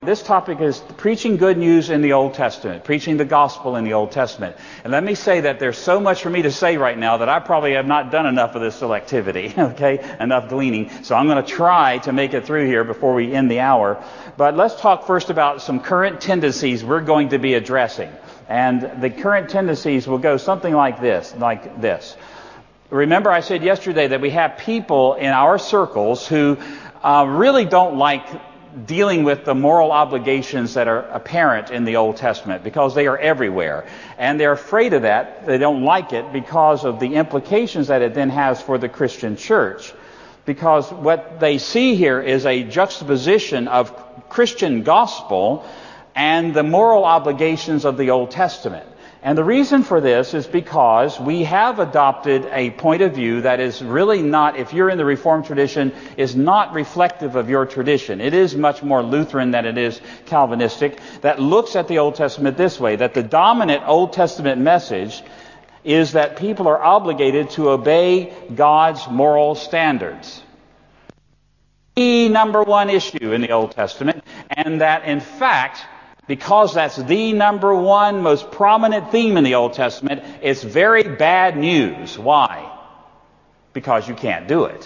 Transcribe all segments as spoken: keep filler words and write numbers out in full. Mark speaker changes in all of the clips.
Speaker 1: This topic is preaching good news in the Old Testament, preaching the gospel in the Old Testament. And let me say that there's so much for me to say right now that I probably have not done enough of this selectivity, okay, enough gleaning. So I'm going to try to make it through here before we end the hour. But let's talk first about some current tendencies we're going to be addressing. And the current tendencies will go something like this, like this. Remember I said yesterday that we have people in our circles who uh, really don't like dealing with the moral obligations that are apparent in the Old Testament because they are everywhere. And they're afraid of that. They don't like it because of the implications that it then has for the Christian church. Because what they see here is a juxtaposition of Christian gospel and the moral obligations of the Old Testament. And the reason for this is because we have adopted a point of view that is really not, if you're in the Reformed tradition, is not reflective of your tradition. It is much more Lutheran than it is Calvinistic, that looks at the Old Testament this way, that the dominant Old Testament message is that people are obligated to obey God's moral standards. The number one issue in the Old Testament, and that in fact, because that's the number one most prominent theme in the Old Testament, it's very bad news. Why? Because you can't do it.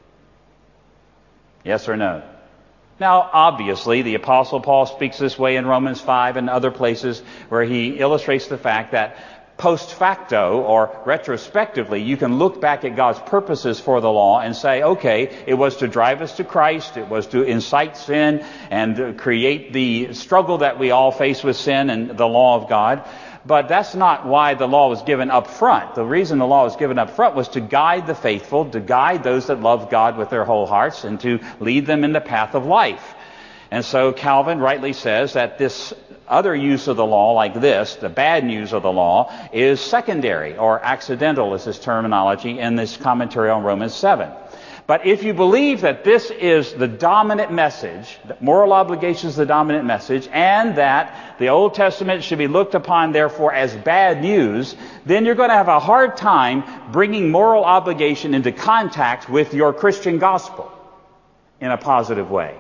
Speaker 1: Yes or no? Now, obviously, the Apostle Paul speaks this way in Romans five and other places where he illustrates the fact that post facto or retrospectively, you can look back at God's purposes for the law and say, okay, it was to drive us to Christ, it was to incite sin and create the struggle that we all face with sin and the law of God. But that's not why the law was given up front. The reason the law was given up front was to guide the faithful, to guide those that love God with their whole hearts, and to lead them in the path of life. And so Calvin rightly says that this other use of the law, like this, the bad news of the law, is secondary or accidental is his terminology in this commentary on Romans seven. But if you believe that this is the dominant message, that moral obligation is the dominant message, and that the Old Testament should be looked upon, therefore, as bad news, then you're going to have a hard time bringing moral obligation into contact with your Christian gospel in a positive way.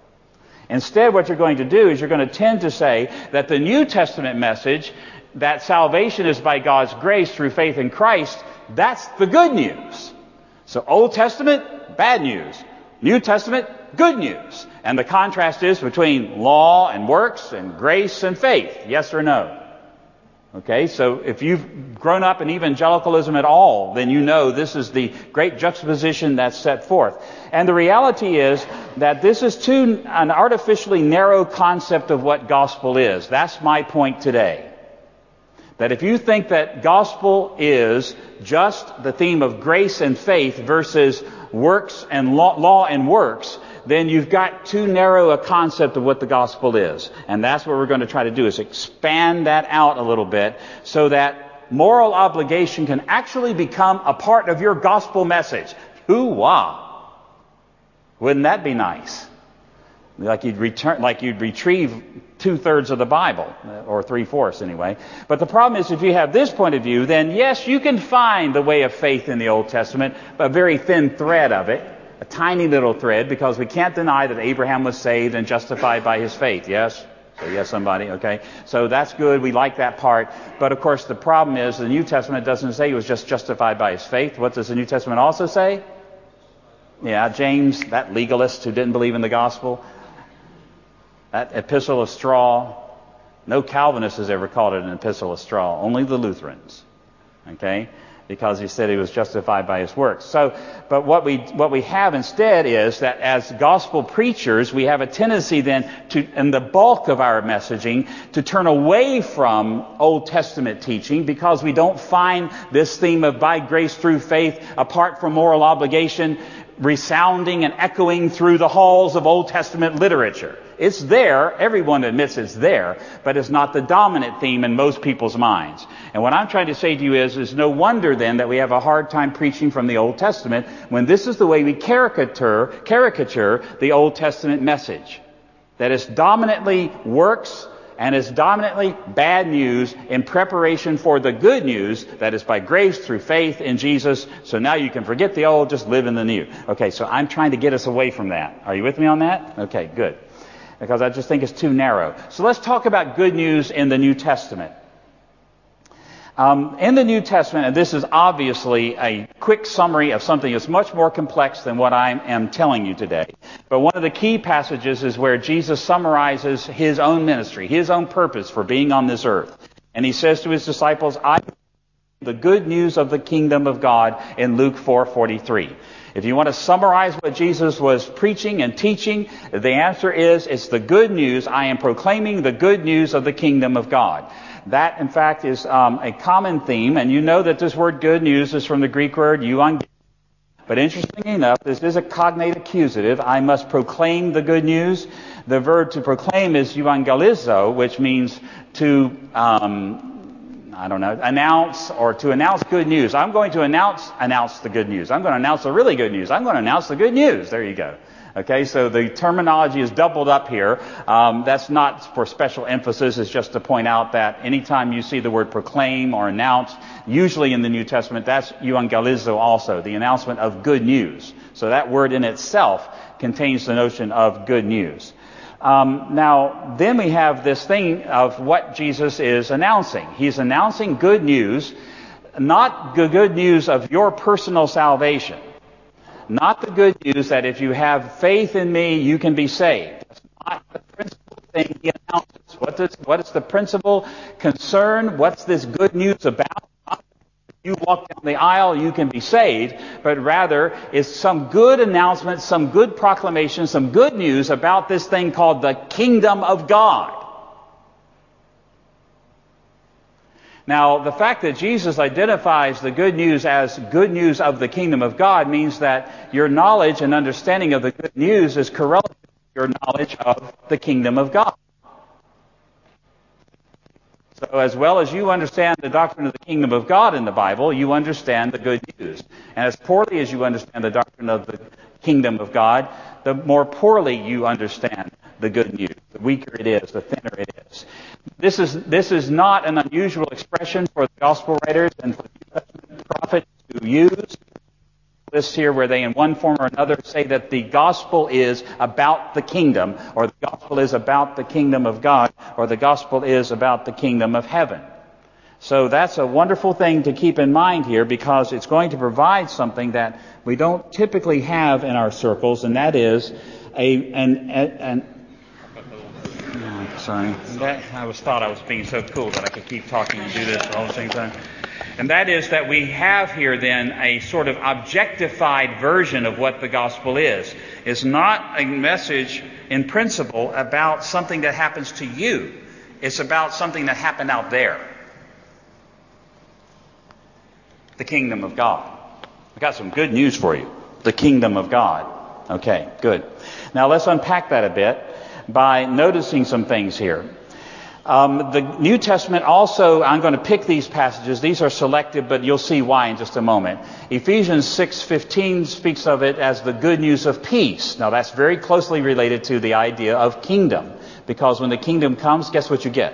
Speaker 1: Instead, what you're going to do is you're going to tend to say that the New Testament message, that salvation is by God's grace through faith in Christ, that's the good news. So Old Testament, bad news. New Testament, good news. And the contrast is between law and works and grace and faith. Yes or no? Okay, so if you've grown up in evangelicalism at all, then you know this is the great juxtaposition that's set forth. And the reality is that this is too an artificially narrow concept of what gospel is. That's my point today. That if you think that gospel is just the theme of grace and faith versus works and law, law and works, then you've got too narrow a concept of what the gospel is. And that's what we're going to try to do, is expand that out a little bit so that moral obligation can actually become a part of your gospel message. Hoo-wah! Wouldn't that be nice? Like you'd return, like you'd retrieve two-thirds of the Bible, or three-fourths anyway. But the problem is, if you have this point of view, then yes, you can find the way of faith in the Old Testament, a very thin thread of it. A tiny little thread, because we can't deny that Abraham was saved and justified by his faith. Yes? So yes, somebody. Okay. So that's good. We like that part. But of course, the problem is the New Testament doesn't say he was just justified by his faith. What does the New Testament also say? Yeah, James, that legalist who didn't believe in the gospel. That epistle of straw. No Calvinist has ever called it an epistle of straw. Only the Lutherans. Okay? Because he said he was justified by his works. So, but what we what we have instead is that as gospel preachers, we have a tendency then to, in the bulk of our messaging, to turn away from Old Testament teaching because we don't find this theme of by grace through faith, apart from moral obligation, resounding and echoing through the halls of Old Testament literature. It's there. Everyone admits it's there, but it's not the dominant theme in most people's minds. And what I'm trying to say to you is, is no wonder then that we have a hard time preaching from the Old Testament when this is the way we caricature, caricature the Old Testament message. That it's dominantly works and it's dominantly bad news in preparation for the good news that is by grace through faith in Jesus. So now you can forget the old, just live in the new. Okay, so I'm trying to get us away from that. Are you with me on that? Okay, good. because I just think it's too narrow. So let's talk about good news in the New Testament. Um, in the New Testament, and this is obviously a quick summary of something that's much more complex than what I am telling you today. But one of the key passages is where Jesus summarizes his own ministry, his own purpose for being on this earth. And he says to his disciples, I the good news of the kingdom of God in Luke four forty-three. If you want to summarize what Jesus was preaching and teaching, the answer is, it's the good news. I am proclaiming the good news of the kingdom of God. That, in fact, is um, a common theme, and you know that this word good news is from the Greek word euangelion. But interestingly enough, this is a cognate accusative. I must proclaim the good news. The verb to proclaim is euangelizo, which means to, um, I don't know, announce or to announce good news. I'm going to announce, announce the good news. I'm going to announce the really good news. I'm going to announce the good news. There you go. Okay, so the terminology is doubled up here. Um, that's not for special emphasis. It's just to point out that anytime you see the word proclaim or announce, usually in the New Testament, that's euangelizo also, the announcement of good news. So that word in itself contains the notion of good news. Um, now, then we have this thing of what Jesus is announcing. He's announcing good news, not the good news of your personal salvation. Not the good news that if you have faith in me, you can be saved. That's not the principal thing he announces. What is, what is the principal concern? What's this good news about? Not if you walk down the aisle, you can be saved, but rather it's some good announcement, some good proclamation, some good news about this thing called the kingdom of God. Now, the fact that Jesus identifies the good news as good news of the kingdom of God means that your knowledge and understanding of the good news is correlated to your knowledge of the kingdom of God. So as well as you understand the doctrine of the kingdom of God in the Bible, you understand the good news. And as poorly as you understand the doctrine of the kingdom of God, the more poorly you understand the good news. The weaker it is, the thinner it is. This is this is not an unusual expression for the gospel writers and for the New Testament prophets to use. This here where they in one form or another say that the gospel is about the kingdom, or the gospel is about the kingdom of God, or the gospel is about the kingdom of heaven. So that's a wonderful thing to keep in mind here, because it's going to provide something that we don't typically have in our circles, and that is a an an Sorry. That, I was thought I was being so cool that I could keep talking and do this all at the same time. And that is that we have here then a sort of objectified version of what the gospel is. It's not a message in principle about something that happens to you. It's about something that happened out there. The kingdom of God. I've got some good news for you. The kingdom of God. Okay, good. Now let's unpack that a bit by noticing some things here. Um, the New Testament also, I'm going to pick these passages. These are selected, but you'll see why in just a moment. Ephesians six fifteen speaks of it as the good news of peace. Now that's very closely related to the idea of kingdom, because when the kingdom comes, guess what you get?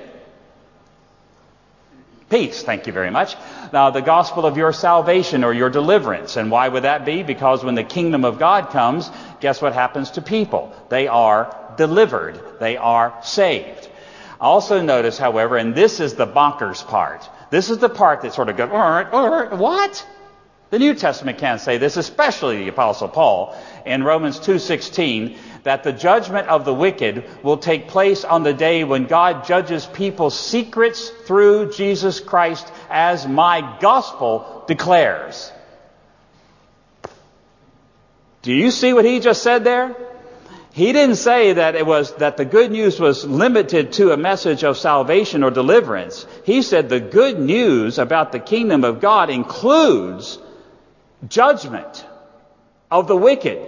Speaker 1: Peace. Thank you very much. Now, the gospel of your salvation or your deliverance. And why would that be? Because when the kingdom of God comes, guess what happens to people? They are delivered. They are saved. Also notice, however, and this is the bonkers part. This is the part that sort of goes, all right, all right, what? The New Testament can't say this, especially the Apostle Paul in Romans two sixteen, that the judgment of the wicked will take place on the day when God judges people's secrets through Jesus Christ, as my gospel declares. Do you see what he just said there? He didn't say that it was that the good news was limited to a message of salvation or deliverance. He said the good news about the kingdom of God includes judgment of the wicked.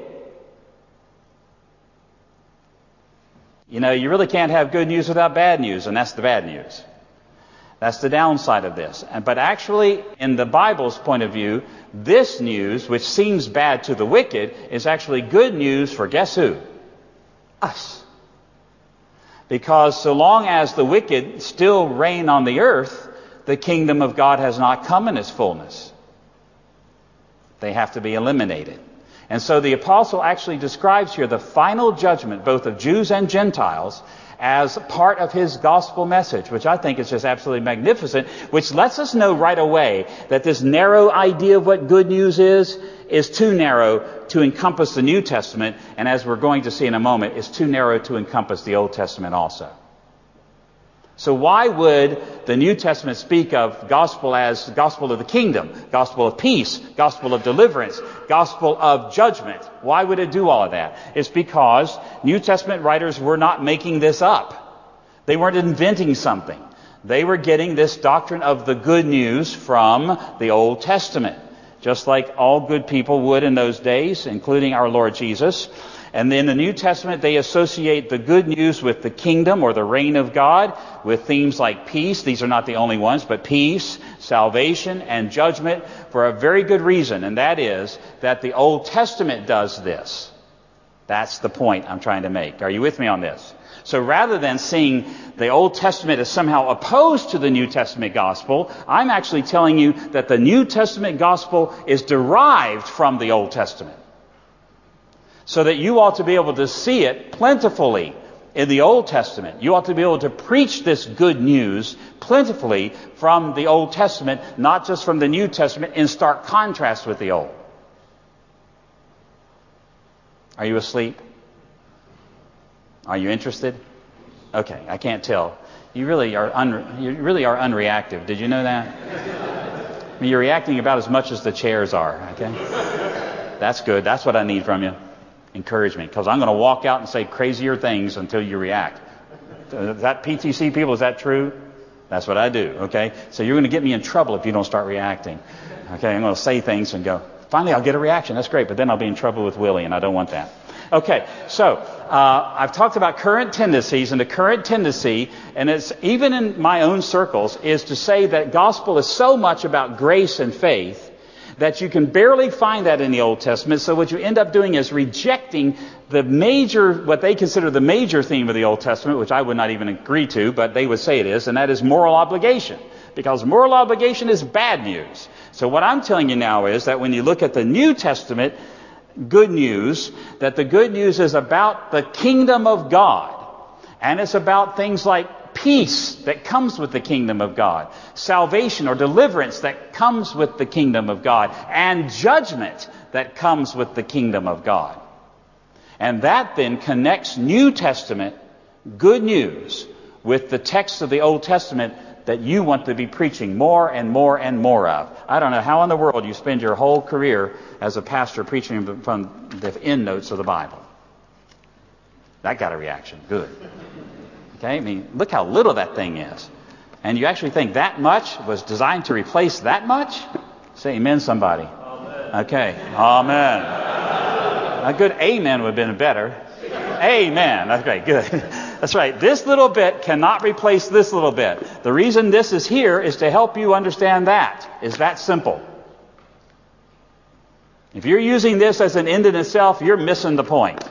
Speaker 1: You know, you really can't have good news without bad news, and that's the bad news. That's the downside of this. But actually, in the Bible's point of view, this news, which seems bad to the wicked, is actually good news for guess who? Us. Because so long as the wicked still reign on the earth, the kingdom of God has not come in its fullness. They have to be eliminated. And so the apostle actually describes here the final judgment, both of Jews and Gentiles, as part of his gospel message, which I think is just absolutely magnificent, which lets us know right away that this narrow idea of what good news is, is too narrow to encompass the New Testament, and as we're going to see in a moment, is too narrow to encompass the Old Testament also. So why would the New Testament speak of gospel as gospel of the kingdom, gospel of peace, gospel of deliverance, gospel of judgment? Why would it do all of that? It's because New Testament writers were not making this up. They weren't inventing something. They were getting this doctrine of the good news from the Old Testament, just like all good people would in those days, including our Lord Jesus. And in the New Testament, they associate the good news with the kingdom or the reign of God, with themes like peace. These are not the only ones, but peace, salvation, and judgment for a very good reason. And that is that the Old Testament does this. That's the point I'm trying to make. Are you with me on this? So rather than seeing the Old Testament as somehow opposed to the New Testament gospel, I'm actually telling you that the New Testament gospel is derived from the Old Testament, so that you ought to be able to see it plentifully in the Old Testament. You ought to be able to preach this good news plentifully from the Old Testament, not just from the New Testament, in stark contrast with the Old. Are you asleep? Are you interested? Okay, I can't tell. You really are un- you really are unreactive. Did you know that? I mean, you're reacting about as much as the chairs are, okay? That's good. That's what I need from you. Encouragement, because I'm going to walk out and say crazier things until you react. Is that P T C people? Is that true? That's what I do, okay? So you're going to get me in trouble if you don't start reacting. Okay, I'm going to say things and go, finally I'll get a reaction. That's great, but then I'll be in trouble with Willie, and I don't want that. Okay, so uh, I've talked about current tendencies, and the current tendency, and it's even in my own circles, is to say that gospel is so much about grace and faith that you can barely find that in the Old Testament. So what you end up doing is rejecting the major, what they consider the major theme of the Old Testament, which I would not even agree to, but they would say it is, and that is moral obligation. Because moral obligation is bad news. So what I'm telling you now is that when you look at the New Testament good news, that the good news is about the kingdom of God. And it's about things like peace that comes with the kingdom of God, salvation or deliverance that comes with the kingdom of God, and judgment that comes with the kingdom of God. And that then connects New Testament good news with the text of the Old Testament that you want to be preaching more and more and more of. I don't know how in the world you spend your whole career as a pastor preaching from the end notes of the Bible. That got a reaction. Good. Okay, I mean, look how little that thing is. And you actually think that much was designed to replace that much? Say amen, somebody. Amen. Okay, amen. A good amen would have been better. Amen. That's great, good. That's right. This little bit cannot replace this little bit. The reason this is here is to help you understand that. It's that simple. If you're using this as an end in itself, you're missing the point.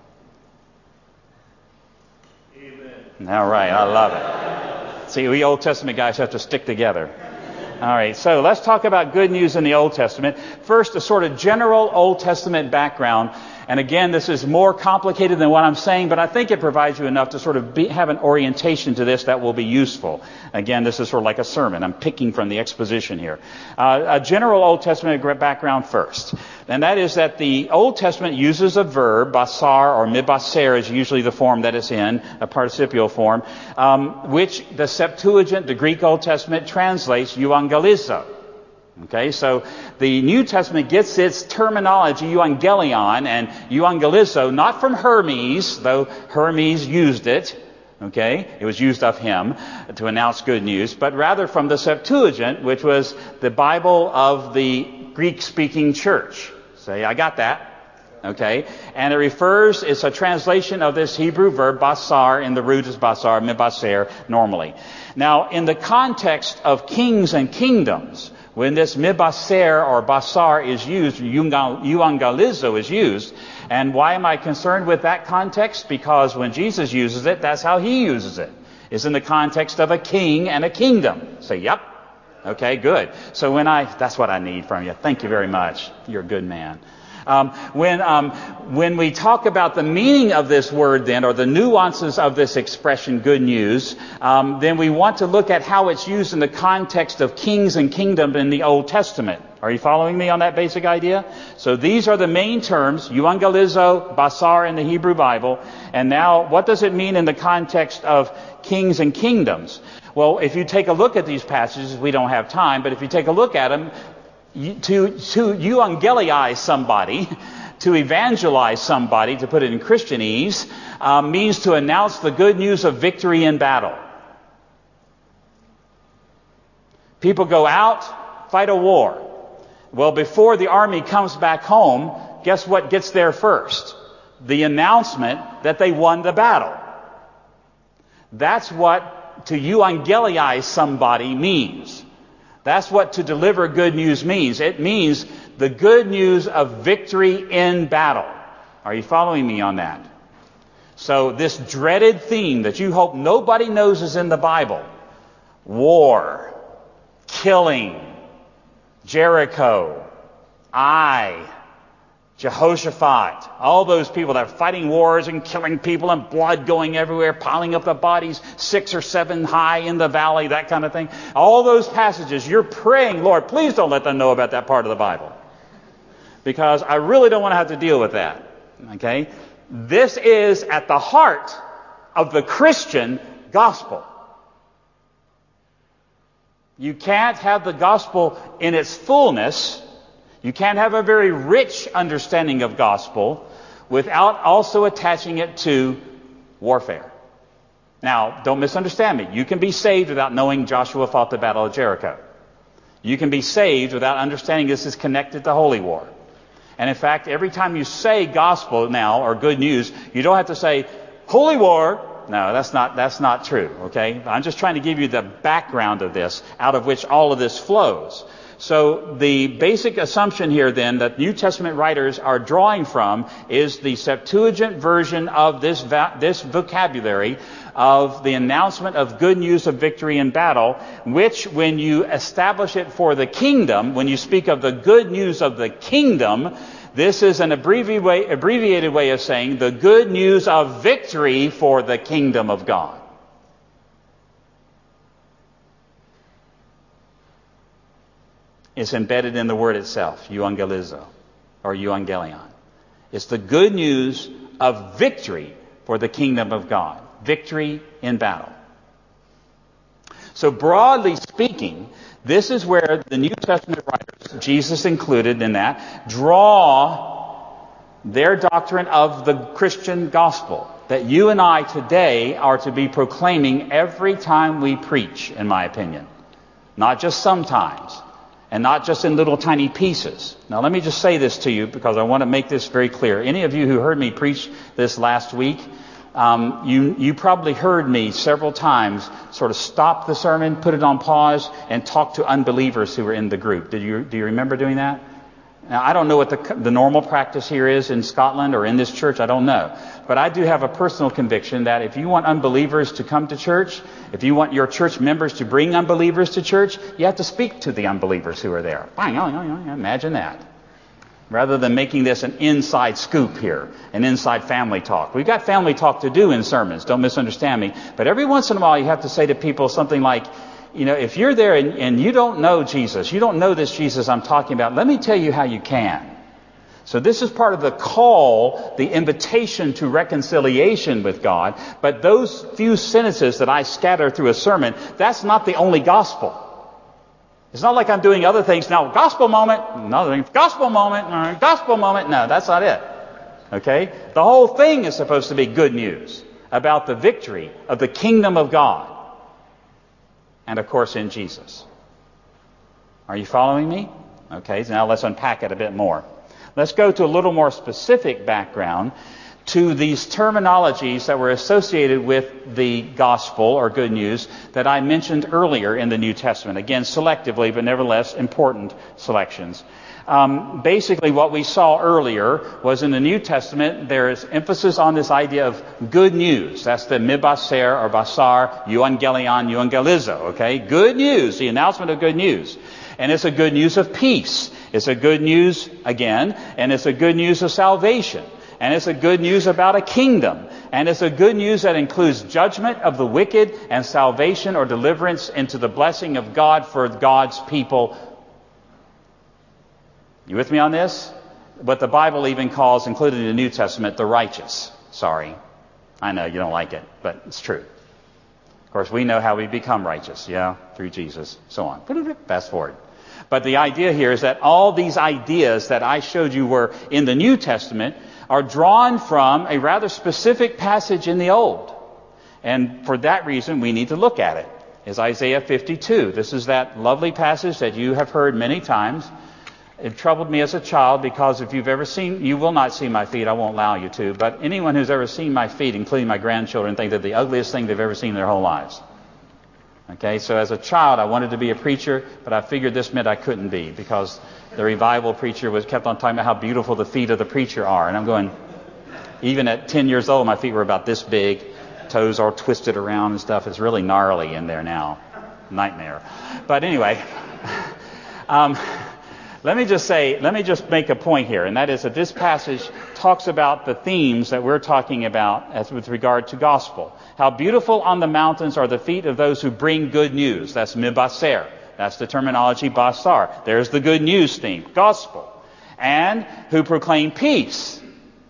Speaker 1: Amen. All right, I love it. See, we Old Testament guys have to stick together. All right, so let's talk about good news in the Old Testament. First, a sort of general Old Testament background. And again, this is more complicated than what I'm saying, but I think it provides you enough to sort of be, have an orientation to this that will be useful. Again, this is sort of like a sermon. I'm picking from the exposition here. Uh, a general Old Testament background first. And that is that the Old Testament uses a verb, basar or mibaser is usually the form that it's in, a participial form, um, which the Septuagint, the Greek Old Testament, translates euangelizo. Okay, so the New Testament gets its terminology, euangelion and euangelizo, not from Hermes, though Hermes used it. Okay, it was used of him to announce good news, but rather from the Septuagint, which was the Bible of the Greek-speaking church. Say, I got that. Okay, and it refers, it's a translation of this Hebrew verb, basar, in the root is basar, mibaser, normally. Now, in the context of kings and kingdoms, when this mibaser or basar is used, euangelizo is used. And why am I concerned with that context? Because when Jesus uses it, that's how he uses it. It's in the context of a king and a kingdom. Say, yep. Okay, good. So when I, that's what I need from you. Thank you very much. You're a good man. Um, when um, when we talk about the meaning of this word then, or the nuances of this expression, good news, um, then we want to look at how it's used in the context of kings and kingdom in the Old Testament. Are you following me on that basic idea? So these are the main terms, euangelizo, basar in the Hebrew Bible. And now, what does it mean in the context of kings and kingdoms? Well, if you take a look at these passages, we don't have time, but if you take a look at them, to, to euangelize somebody, to evangelize somebody, to put it in Christianese, uh, means to announce the good news of victory in battle. People go out, fight a war. Well, before the army comes back home, guess what gets there first? The announcement that they won the battle. That's what to euangelize somebody means. That's what to deliver good news means. It means the good news of victory in battle. Are you following me on that? So this dreaded theme that you hope nobody knows is in the Bible, war, killing, Jericho, Ai, Jehoshaphat, all those people that are fighting wars and killing people and blood going everywhere, piling up the bodies six or seven high in the valley, that kind of thing. All those passages, you're praying, Lord, please don't let them know about that part of the Bible. Because I really don't want to have to deal with that. Okay? This is at the heart of the Christian gospel. You can't have the gospel in its fullness. You can't have a very rich understanding of gospel without also attaching it to warfare. Now, don't misunderstand me. You can be saved without knowing Joshua fought the battle of Jericho. You can be saved without understanding this is connected to holy war. And in fact, every time you say gospel now, or good news, you don't have to say holy war. No, that's not, that's not true, okay? I'm just trying to give you the background of this, out of which all of this flows. So the basic assumption here then that New Testament writers are drawing from is the Septuagint version of this va- this vocabulary of the announcement of good news of victory in battle, which when you establish it for the kingdom, when you speak of the good news of the kingdom, this is an abbreviated way, abbreviated way of saying the good news of victory for the kingdom of God. It's embedded in the word itself, euangelizo, or euangelion. It's the good news of victory for the kingdom of God. Victory in battle. So broadly speaking, this is where the New Testament writers, Jesus included in that, draw their doctrine of the Christian gospel that you and I today are to be proclaiming every time we preach, in my opinion. Not just sometimes. And not just in little tiny pieces. Now let me just say this to you because I want to make this very clear. Any of you who heard me preach this last week, um, you, you probably heard me several times sort of stop the sermon, put it on pause, and talk to unbelievers who were in the group. Did you, do you remember doing that? Now, I don't know what the, the normal practice here is in Scotland or in this church. I don't know. But I do have a personal conviction that if you want unbelievers to come to church, if you want your church members to bring unbelievers to church, you have to speak to the unbelievers who are there. Imagine that. Rather than making this an inside scoop here, an inside family talk. We've got family talk to do in sermons. Don't misunderstand me. But every once in a while you have to say to people something like, you know, if you're there and, and you don't know Jesus, you don't know this Jesus I'm talking about, let me tell you how you can. So this is part of the call, the invitation to reconciliation with God. But those few sentences that I scatter through a sermon, that's not the only gospel. It's not like I'm doing other things now. Gospel moment, another thing, gospel moment, gospel moment. No, that's not it. Okay? The whole thing is supposed to be good news about the victory of the kingdom of God. And of course in Jesus. Are you following me? Okay, so now let's unpack it a bit more. Let's go to a little more specific background to these terminologies that were associated with the gospel or good news that I mentioned earlier in the New Testament. Again, selectively, but nevertheless important selections. Um, basically, what we saw earlier was in the New Testament, there is emphasis on this idea of good news. That's the mibaser or basar, euangelion, euangelizo. Okay, good news, the announcement of good news. And it's a good news of peace. It's a good news, again, and it's a good news of salvation. And it's a good news about a kingdom. And it's a good news that includes judgment of the wicked and salvation or deliverance into the blessing of God for God's people. You with me on this? What the Bible even calls, including the New Testament, the righteous. Sorry. I know you don't like it, but it's true. Of course, we know how we become righteous, yeah, through Jesus, so on. Fast forward. But the idea here is that all these ideas that I showed you were in the New Testament are drawn from a rather specific passage in the Old. And for that reason, we need to look at it. It's Isaiah fifty-two. This is that lovely passage that you have heard many times. It troubled me as a child because if you've ever seen, you will not see my feet, I won't allow you to, but anyone who's ever seen my feet, including my grandchildren, think they're the ugliest thing they've ever seen in their whole lives. Okay, so as a child, I wanted to be a preacher, but I figured this meant I couldn't be because the revival preacher was kept on talking about how beautiful the feet of the preacher are. And I'm going, even at ten years old, my feet were about this big, toes all twisted around and stuff. It's really gnarly in there now. Nightmare. But anyway, um, let me just say, let me just make a point here, and that is that this passage talks about the themes that we're talking about as with regard to gospel. How beautiful on the mountains are the feet of those who bring good news. That's mibaser. That's the terminology basar. There's the good news theme, gospel. And who proclaim peace.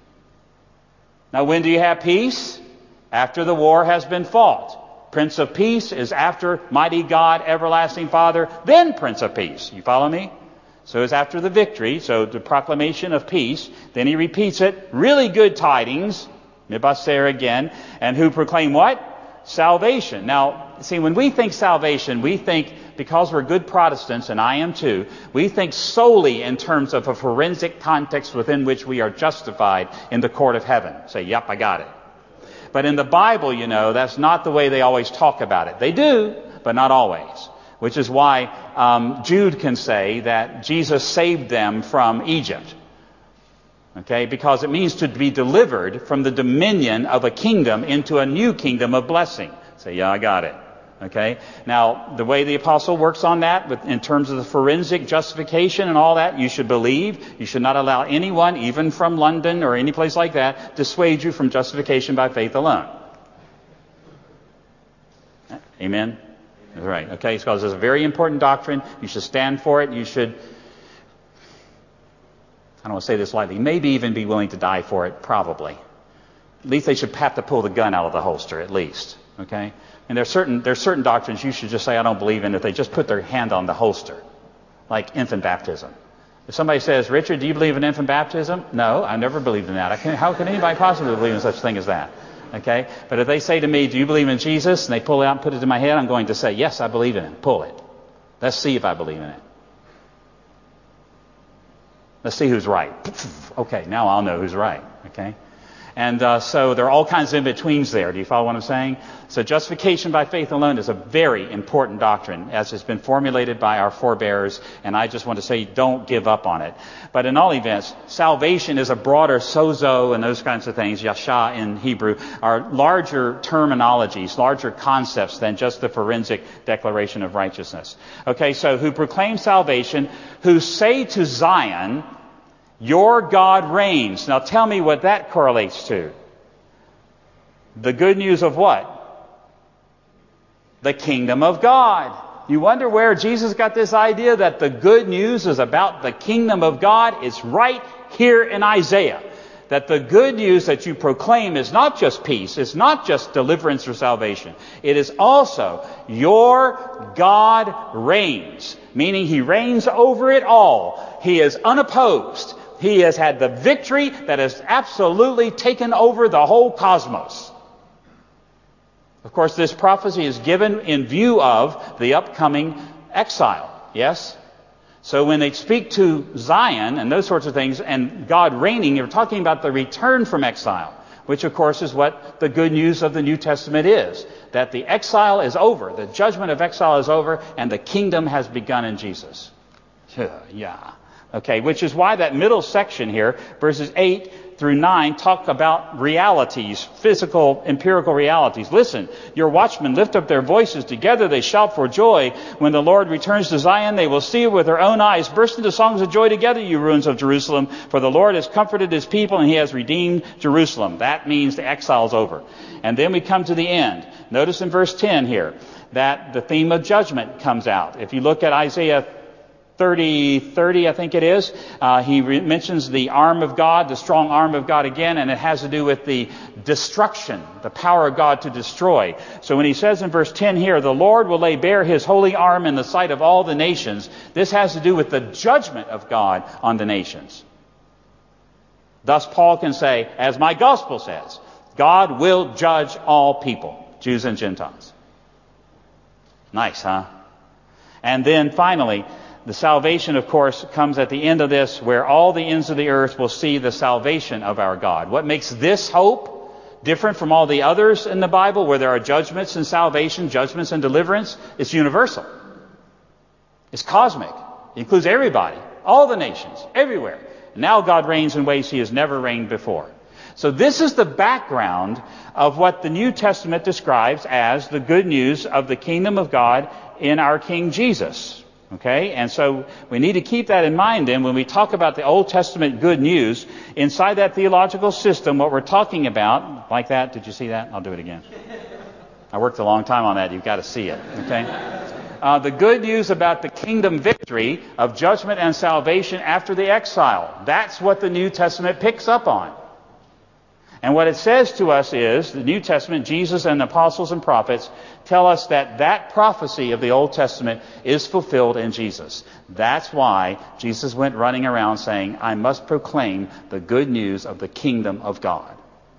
Speaker 1: Now, when do you have peace? After the war has been fought. Prince of Peace is after mighty God, everlasting Father, then Prince of Peace. You follow me? So it's after the victory, so the proclamation of peace. Then he repeats it, really good tidings, mibaser again, and who proclaim what? Salvation. Now, see, when we think salvation, we think, because we're good Protestants, and I am too, we think solely in terms of a forensic context within which we are justified in the court of heaven. Say, yep, I got it. But in the Bible, you know, that's not the way they always talk about it. They do, but not always. Which is why um, Jude can say that Jesus saved them from Egypt. Okay, because it means to be delivered from the dominion of a kingdom into a new kingdom of blessing. Say, yeah, I got it. Okay, now the way the apostle works on that, with, in terms of the forensic justification and all that, you should believe. You should not allow anyone, even from London or any place like that, dissuade you from justification by faith alone. Amen. That's right. Okay, because it's a very important doctrine. You should stand for it. You should, I don't want to say this lightly, maybe even be willing to die for it, probably. At least they should have to pull the gun out of the holster, at least. Okay? And there's certain there's certain doctrines you should just say, I don't believe in, if they just put their hand on the holster. Like infant baptism. If somebody says, Richard, do you believe in infant baptism? No, I never believed in that. I can't, how can anybody possibly believe in such a thing as that? Okay? But if they say to me, do you believe in Jesus? And they pull it out and put it in my head, I'm going to say, yes, I believe in it. Pull it. Let's see if I believe in it. Let's see who's right. Okay, now I'll know who's right. Okay? And uh, so there are all kinds of in-betweens there. Do you follow what I'm saying? So justification by faith alone is a very important doctrine, as has been formulated by our forebears, and I just want to say don't give up on it. But in all events, salvation is a broader sozo and those kinds of things, yasha in Hebrew, are larger terminologies, larger concepts than just the forensic declaration of righteousness. Okay, so who proclaim salvation, who say to Zion, your God reigns. Now tell me what that correlates to. The good news of what? The kingdom of God. You wonder where Jesus got this idea that the good news is about the kingdom of God? It's right here in Isaiah. That the good news that you proclaim is not just peace, it's not just deliverance or salvation. It is also your God reigns. Meaning he reigns over it all. He is unopposed. He has had the victory that has absolutely taken over the whole cosmos. Of course, this prophecy is given in view of the upcoming exile. Yes? So when they speak to Zion and those sorts of things and God reigning, you're talking about the return from exile, which of course is what the good news of the New Testament is. That the exile is over. The judgment of exile is over and the kingdom has begun in Jesus. Yeah. Okay, which is why that middle section here, verses eight through nine talk about realities, physical, empirical realities. Listen, your watchmen lift up their voices. Together they shout for joy. When the Lord returns to Zion, they will see it with their own eyes. Burst into songs of joy together, you ruins of Jerusalem. For the Lord has comforted his people and he has redeemed Jerusalem. That means the exile's over. And then we come to the end. Notice in verse ten here that the theme of judgment comes out. If you look at Isaiah thirty, thirty, I think it is, uh, he re- mentions the arm of God, the strong arm of God again, and it has to do with the destruction, the power of God to destroy. So when he says in verse ten here, the Lord will lay bare his holy arm in the sight of all the nations, this has to do with the judgment of God on the nations. Thus Paul can say, as my gospel says, God will judge all people, Jews and Gentiles. Nice, huh? And then finally, the salvation, of course, comes at the end of this, where all the ends of the earth will see the salvation of our God. What makes this hope different from all the others in the Bible, where there are judgments and salvation, judgments and deliverance? It's universal. It's cosmic. It includes everybody, all the nations, everywhere. And now God reigns in ways he has never reigned before. So this is the background of what the New Testament describes as the good news of the kingdom of God in our King Jesus. Okay? And so we need to keep that in mind then when we talk about the Old Testament good news. Inside that theological system, what we're talking about, like that, did you see that? I'll do it again. I worked a long time on that. You've got to see it. Okay? Uh, the good news about the kingdom victory of judgment and salvation after the exile. That's what the New Testament picks up on. And what it says to us is, the New Testament, Jesus and the apostles and prophets tell us that that prophecy of the Old Testament is fulfilled in Jesus. That's why Jesus went running around saying, I must proclaim the good news of the kingdom of God.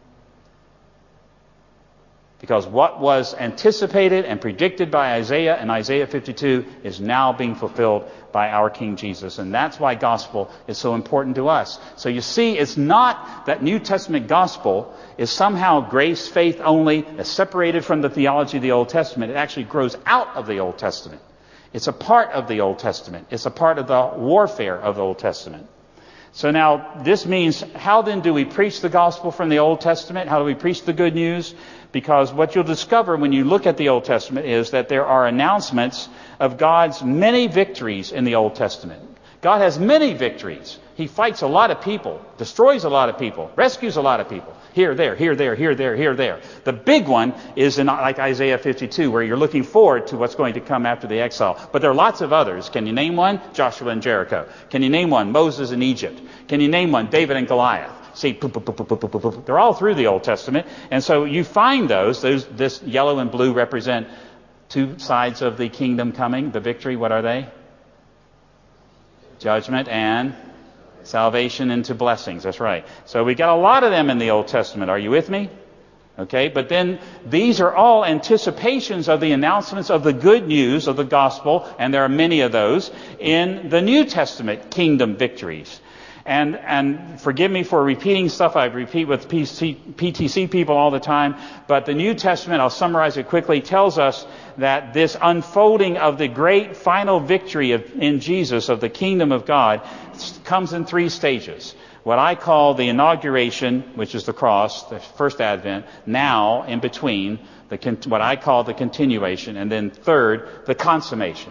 Speaker 1: Because what was anticipated and predicted by Isaiah in Isaiah fifty-two is now being fulfilled by our King Jesus. And that's why gospel is so important to us. So you see, it's not that New Testament gospel is somehow grace, faith only, is separated from the theology of the Old Testament. It actually grows out of the Old Testament. It's a part of the Old Testament. It's a part of the warfare of the Old Testament. So now, this means, how then do we preach the gospel from the Old Testament? How do we preach the good news? Because what you'll discover when you look at the Old Testament is that there are announcements of God's many victories in the Old Testament. God has many victories. He fights a lot of people, destroys a lot of people, rescues a lot of people. Here, there, here, there, here, there, here, there. The big one is in like Isaiah fifty-two, where you're looking forward to what's going to come after the exile. But there are lots of others. Can you name one? Joshua and Jericho. Can you name one? Moses in Egypt. Can you name one? David and Goliath. See, they're all through the Old Testament. And so you find those, those, this yellow and blue represent two sides of the kingdom coming. The victory, what are they? Judgment and salvation into blessings. That's right. So we got a lot of them in the Old Testament. Are you with me? Okay, but then these are all anticipations of the announcements of the good news of the gospel, and there are many of those in the New Testament kingdom victories. And and forgive me for repeating stuff I repeat with P T C people all the time, but the New Testament, I'll summarize it quickly, tells us that this unfolding of the great final victory of, in Jesus of the kingdom of God comes in three stages. What I call the inauguration, which is the cross, the first advent, now in between, the what I call the continuation, and then third, the consummation.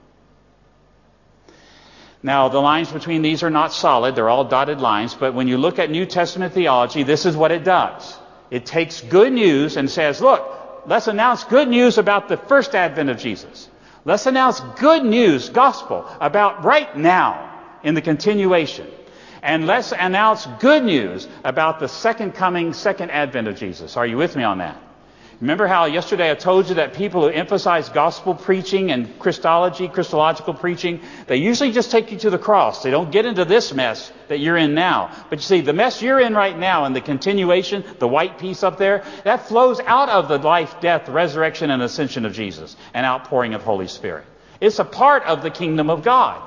Speaker 1: Now, the lines between these are not solid. They're all dotted lines. But when you look at New Testament theology, this is what it does. It takes good news and says, look, let's announce good news about the first advent of Jesus. Let's announce good news, gospel, about right now in the continuation. And let's announce good news about the second coming, second advent of Jesus. Are you with me on that? Remember how yesterday I told you that people who emphasize gospel preaching and Christology, Christological preaching, they usually just take you to the cross. They don't get into this mess that you're in now. But you see, the mess you're in right now and the continuation, the white piece up there, that flows out of the life, death, resurrection, and ascension of Jesus and outpouring of Holy Spirit. It's a part of the kingdom of God.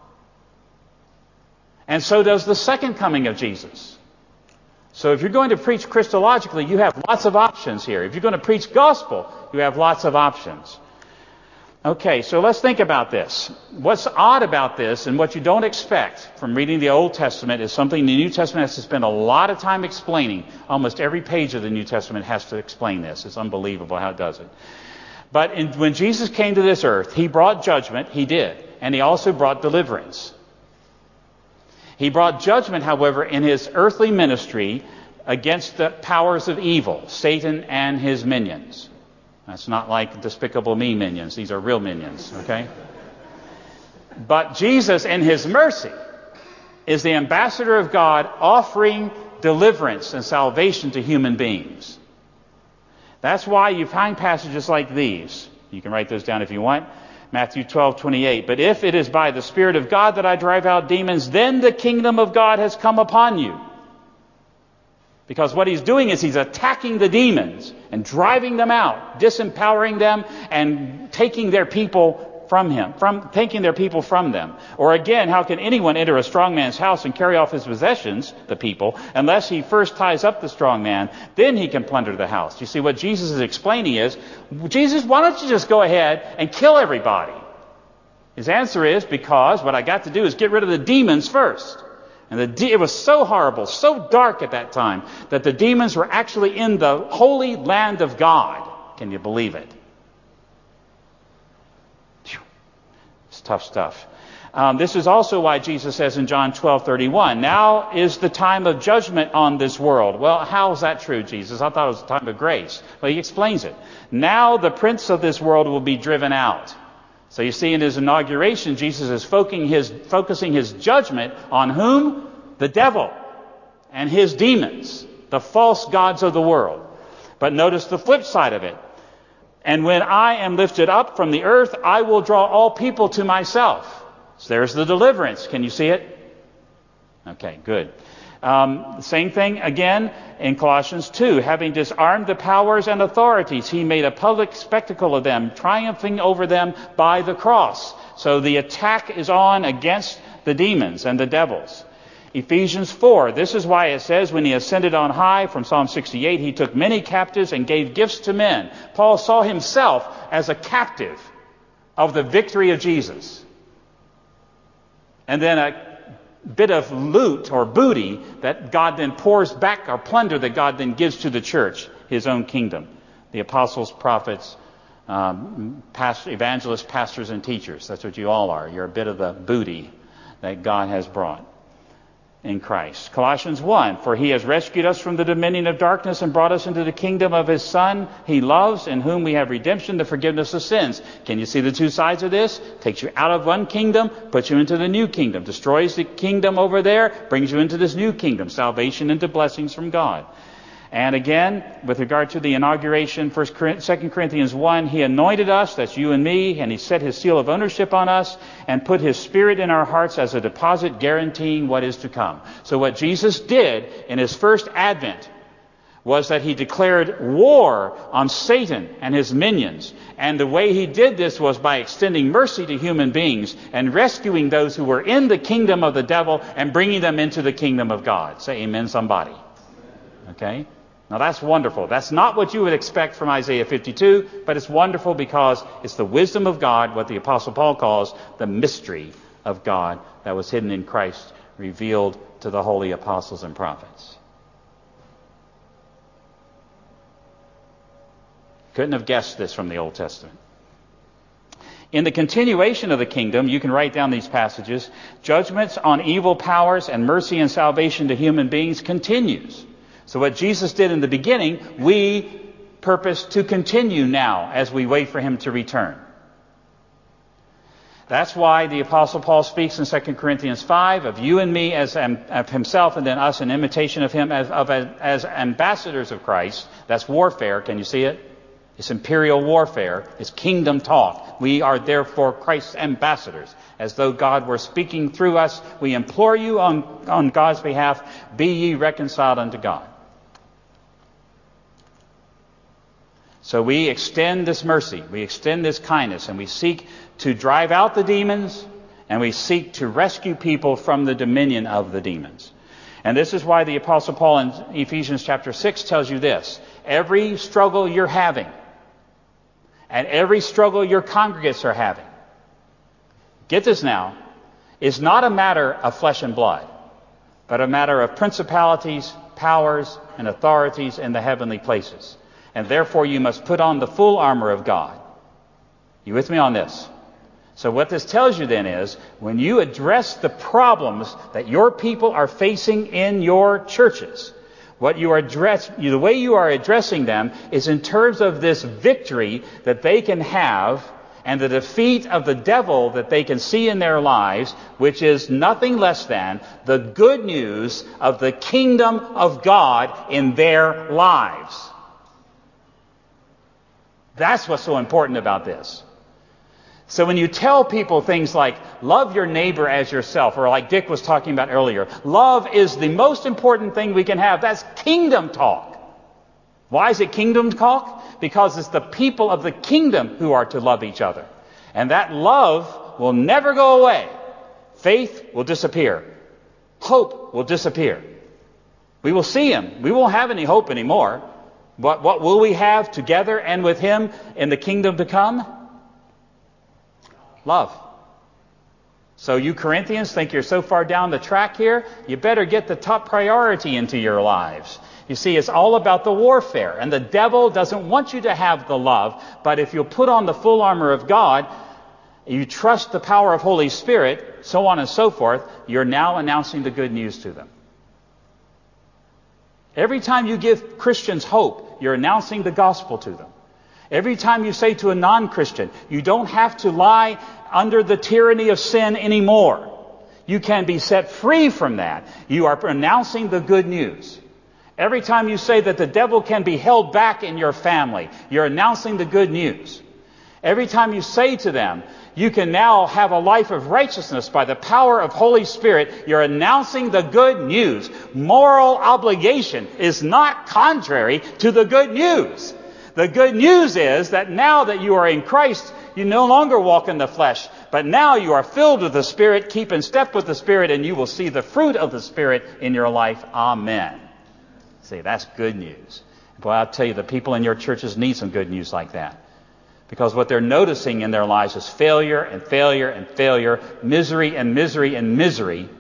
Speaker 1: And so does the second coming of Jesus. So if you're going to preach Christologically, you have lots of options here. If you're going to preach gospel, you have lots of options. Okay, so let's think about this. What's odd about this and what you don't expect from reading the Old Testament is something the New Testament has to spend a lot of time explaining. Almost every page of the New Testament has to explain this. It's unbelievable how it does it. But in, when Jesus came to this earth, he brought judgment. He did. And he also brought deliverance. He brought judgment, however, in his earthly ministry against the powers of evil, Satan and his minions. That's not like Despicable Me minions. These are real minions, okay? But Jesus, in his mercy, is the ambassador of God offering deliverance and salvation to human beings. That's why you find passages like these. You can write those down if you want. Matthew twelve twenty-eight. But if it is by the Spirit of God that I drive out demons, then the kingdom of God has come upon you. Because what he's doing is he's attacking the demons and driving them out, disempowering them and taking their people from him, from taking their people from them. Or again, how can anyone enter a strong man's house and carry off his possessions, the people, unless he first ties up the strong man, then he can plunder the house. You see, what Jesus is explaining is, Jesus, why don't you just go ahead and kill everybody? His answer is, because what I got to do is get rid of the demons first. And the de- it was so horrible, so dark at that time, that the demons were actually in the holy land of God. Can you believe it? Whew. It's tough stuff. Um, this is also why Jesus says in John twelve thirty-one, now is the time of judgment on this world. Well, how is that true, Jesus? I thought it was the time of grace. Well, he explains it. Now the prince of this world will be driven out. So you see, in his inauguration, Jesus is focusing his, focusing his judgment on whom? The devil and his demons, the false gods of the world. But notice the flip side of it. And when I am lifted up from the earth, I will draw all people to myself. So there's the deliverance. Can you see it? Okay, good. Um, same thing again in Colossians two. Having disarmed the powers and authorities, he made a public spectacle of them, triumphing over them by the cross. So the attack is on against the demons and the devils. Ephesians four. This is why it says, when he ascended on high, from Psalm sixty-eight, he took many captives and gave gifts to men. Paul saw himself as a captive of the victory of Jesus. And then a bit of loot or booty that God then pours back, or plunder that God then gives to the church, his own kingdom. The apostles, prophets, um, past, evangelists, pastors, and teachers. That's what you all are. You're a bit of the booty that God has brought in Christ. Colossians one, for he has rescued us from the dominion of darkness and brought us into the kingdom of his Son he loves, in whom we have redemption, the forgiveness of sins. Can you see the two sides of this? Takes you out of one kingdom, puts you into the new kingdom. Destroys the kingdom over there, brings you into this new kingdom. Salvation into blessings from God. And again, with regard to the inauguration, Second Corinthians one, he anointed us, that's you and me, and he set his seal of ownership on us and put his Spirit in our hearts as a deposit guaranteeing what is to come. So what Jesus did in his first advent was that he declared war on Satan and his minions. And the way he did this was by extending mercy to human beings and rescuing those who were in the kingdom of the devil and bringing them into the kingdom of God. Say amen, somebody. Okay? Now that's wonderful. That's not what you would expect from Isaiah fifty-two, but it's wonderful because it's the wisdom of God, what the Apostle Paul calls the mystery of God that was hidden in Christ, revealed to the holy apostles and prophets. Couldn't have guessed this from the Old Testament. In the continuation of the kingdom, you can write down these passages, judgments on evil powers and mercy and salvation to human beings continues. So what Jesus did in the beginning, we purpose to continue now as we wait for him to return. That's why the Apostle Paul speaks in Second Corinthians five of you and me as of himself, and then us in imitation of him as, of, as ambassadors of Christ. That's warfare. Can you see it? It's imperial warfare. It's kingdom talk. We are therefore Christ's ambassadors. As though God were speaking through us, we implore you on, on God's behalf, be ye reconciled unto God. So we extend this mercy, we extend this kindness, and we seek to drive out the demons, and we seek to rescue people from the dominion of the demons. And this is why the Apostle Paul in Ephesians chapter six tells you this. Every struggle you're having, and every struggle your congregates are having, get this now, is not a matter of flesh and blood, but a matter of principalities, powers, and authorities in the heavenly places. And therefore you must put on the full armor of God. You with me on this? So what this tells you then is, when you address the problems that your people are facing in your churches, what you are address, the way you are addressing them is in terms of this victory that they can have and the defeat of the devil that they can see in their lives, which is nothing less than the good news of the kingdom of God in their lives. That's what's so important about this. So when you tell people things like, love your neighbor as yourself, or like Dick was talking about earlier, love is the most important thing we can have. That's kingdom talk. Why is it kingdom talk? Because it's the people of the kingdom who are to love each other. And that love will never go away. Faith will disappear. Hope will disappear. We will see Him. We won't have any hope anymore. But what will we have together and with Him in the kingdom to come? Love. So you Corinthians think you're so far down the track here, you better get the top priority into your lives. You see, it's all about the warfare, and the devil doesn't want you to have the love, but if you'll put on the full armor of God, you trust the power of Holy Spirit, so on and so forth, you're now announcing the good news to them. Every time you give Christians hope, you're announcing the gospel to them. Every time you say to a non-Christian, you don't have to lie under the tyranny of sin anymore. You can be set free from that. You are announcing the good news. Every time you say that the devil can be held back in your family, you're announcing the good news. Every time you say to them, you can now have a life of righteousness by the power of Holy Spirit, you're announcing the good news. Moral obligation is not contrary to the good news. The good news is that now that you are in Christ, you no longer walk in the flesh, but now you are filled with the Spirit, keep in step with the Spirit, and you will see the fruit of the Spirit in your life. Amen. See, that's good news. Boy, I'll tell you, the people in your churches need some good news like that. Because what they're noticing in their lives is failure and failure and failure, misery and misery and misery.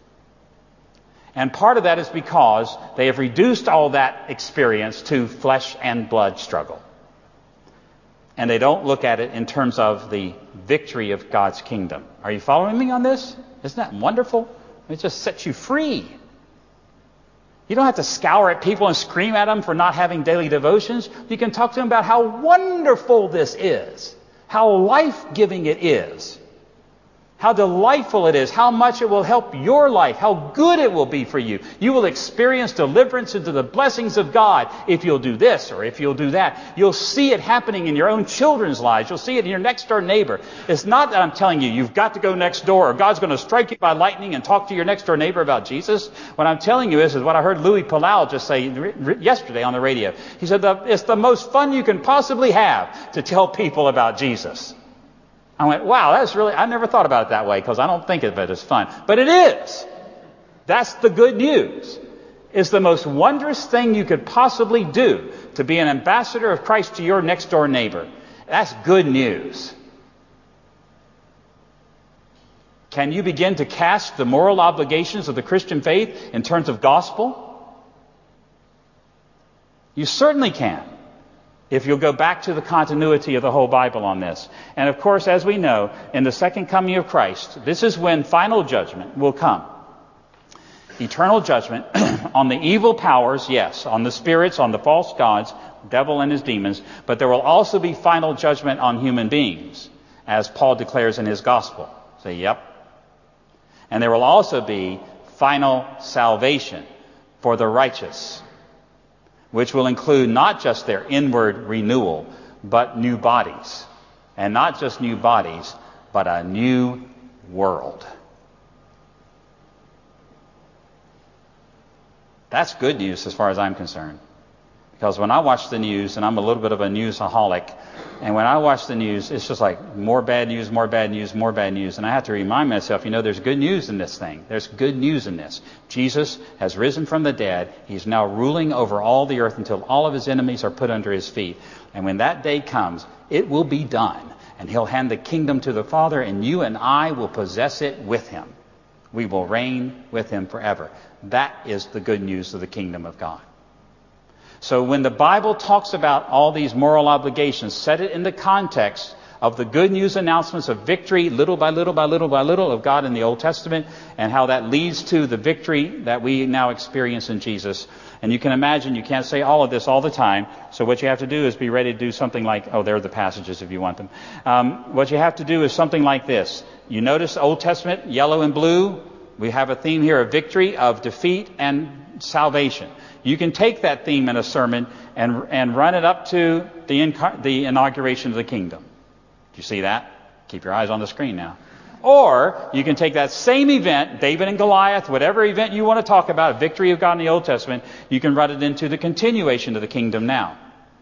Speaker 1: And part of that is because they have reduced all that experience to flesh and blood struggle. And they don't look at it in terms of the victory of God's kingdom. Are you following me on this? Isn't that wonderful? It just sets you free. You don't have to scour at people and scream at them for not having daily devotions. You can talk to them about how wonderful this is, how life-giving it is, how delightful it is, how much it will help your life, how good it will be for you. You will experience deliverance into the blessings of God if you'll do this or if you'll do that. You'll see it happening in your own children's lives. You'll see it in your next door neighbor. It's not that I'm telling you, you've got to go next door or God's going to strike you by lightning and talk to your next door neighbor about Jesus. What I'm telling you is, is what I heard Louis Palau just say yesterday on the radio. He said, it's the most fun you can possibly have to tell people about Jesus. I went, wow, that's really, I never thought about it that way because I don't think of it as fun. But it is. That's the good news. It's the most wondrous thing you could possibly do to be an ambassador of Christ to your next door neighbor. That's good news. Can you begin to cast the moral obligations of the Christian faith in terms of gospel? You certainly can. If you'll go back to the continuity of the whole Bible on this. And of course, as we know, in the second coming of Christ, this is when final judgment will come. Eternal judgment on the evil powers, yes, on the spirits, on the false gods, devil and his demons, but there will also be final judgment on human beings, as Paul declares in his gospel. Say, yep. And there will also be final salvation for the righteous, which will include not just their inward renewal, but new bodies. And not just new bodies, but a new world. That's good news as far as I'm concerned. Because when I watch the news, and I'm a little bit of a newsaholic, and when I watch the news, it's just like more bad news, more bad news, more bad news. And I have to remind myself, you know, there's good news in this thing. There's good news in this. Jesus has risen from the dead. He's now ruling over all the earth until all of his enemies are put under his feet. And when that day comes, It will be done. And he'll hand the kingdom to the Father, and you and I will possess it with him. We will reign with him forever. That is the good news of the kingdom of God. So when the Bible talks about all these moral obligations, set it in the context of the good news announcements of victory, little by little by little by little, of God in the Old Testament, and how that leads to the victory that we now experience in Jesus. And you can imagine you can't say all of this all the time. So what you have to do is be ready to do something like, oh, there are the passages if you want them. Um, what you have to do is something like this. You notice Old Testament, yellow and blue. We have a theme here of victory, of defeat, and salvation. You can take that theme in a sermon and and run it up to the inca- the inauguration of the kingdom. Do you see that? Keep your eyes on the screen now. Or you can take that same event, David and Goliath, whatever event you want to talk about, victory of God in the Old Testament, you can run it into the continuation of the kingdom now.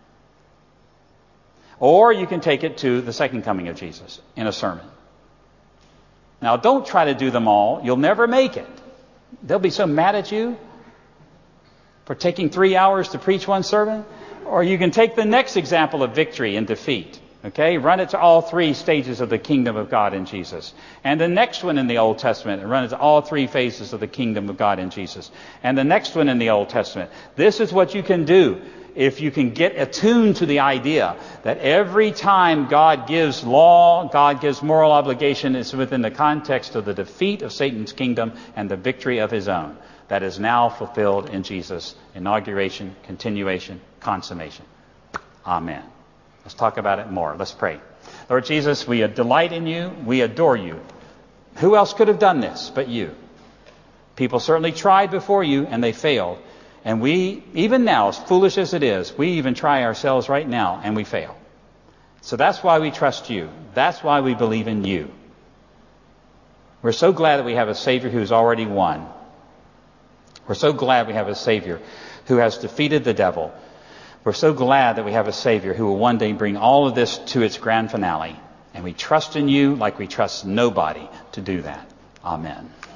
Speaker 1: Or you can take it to the second coming of Jesus in a sermon. Now, don't try to do them all. You'll never make it. They'll be so mad at you for taking three hours to preach one sermon. Or you can take the next example of victory and defeat. Okay, run it to all three stages of the kingdom of God in Jesus. And the next one in the Old Testament, and run it to all three phases of the kingdom of God in Jesus. And the next one in the Old Testament. This is what you can do if you can get attuned to the idea that every time God gives law, God gives moral obligation, it's within the context of the defeat of Satan's kingdom and the victory of his own. That is now fulfilled in Jesus. Inauguration, continuation, consummation. Amen. Let's talk about it more. Let's pray. Lord Jesus, we delight in you. We adore you. Who else could have done this but you? People certainly tried before you and they failed. And we, even now, as foolish as it is, we even try ourselves right now and we fail. So that's why we trust you. That's why we believe in you. We're so glad that we have a Savior who's already won. We're so glad we have a Savior who has defeated the devil. We're so glad that we have a Savior who will one day bring all of this to its grand finale. And we trust in you like we trust nobody to do that. Amen.